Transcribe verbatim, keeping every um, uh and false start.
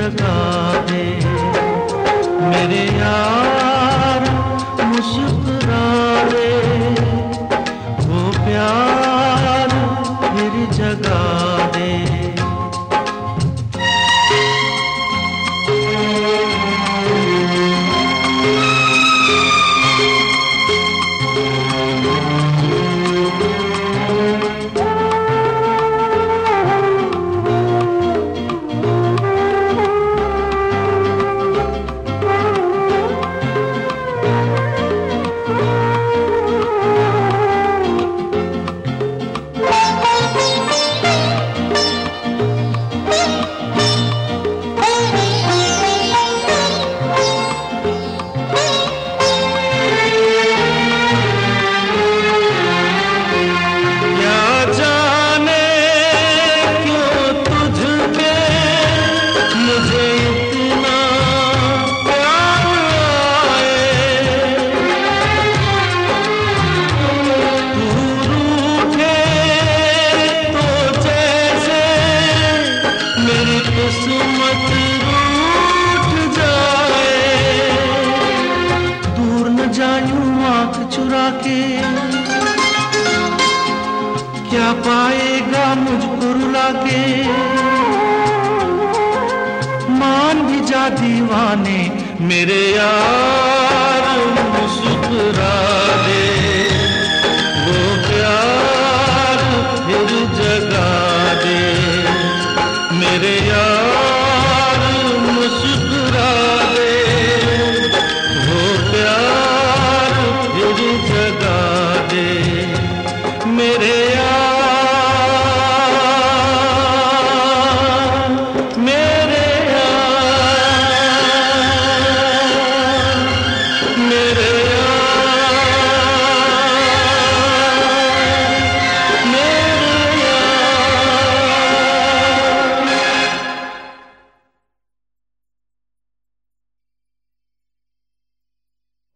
जगा दे। मेरे यार मुस्कुरा दे, वो प्यार फिर जगा दे। किस्मत रूठ जाए, दूर न जायूं आंख चुरा के, क्या पाएगा मुझको रुला के। मान भी जा दीवाने मेरे यार मुस्कुरा दे, वो प्यार फिर जगा दे। मेरे यार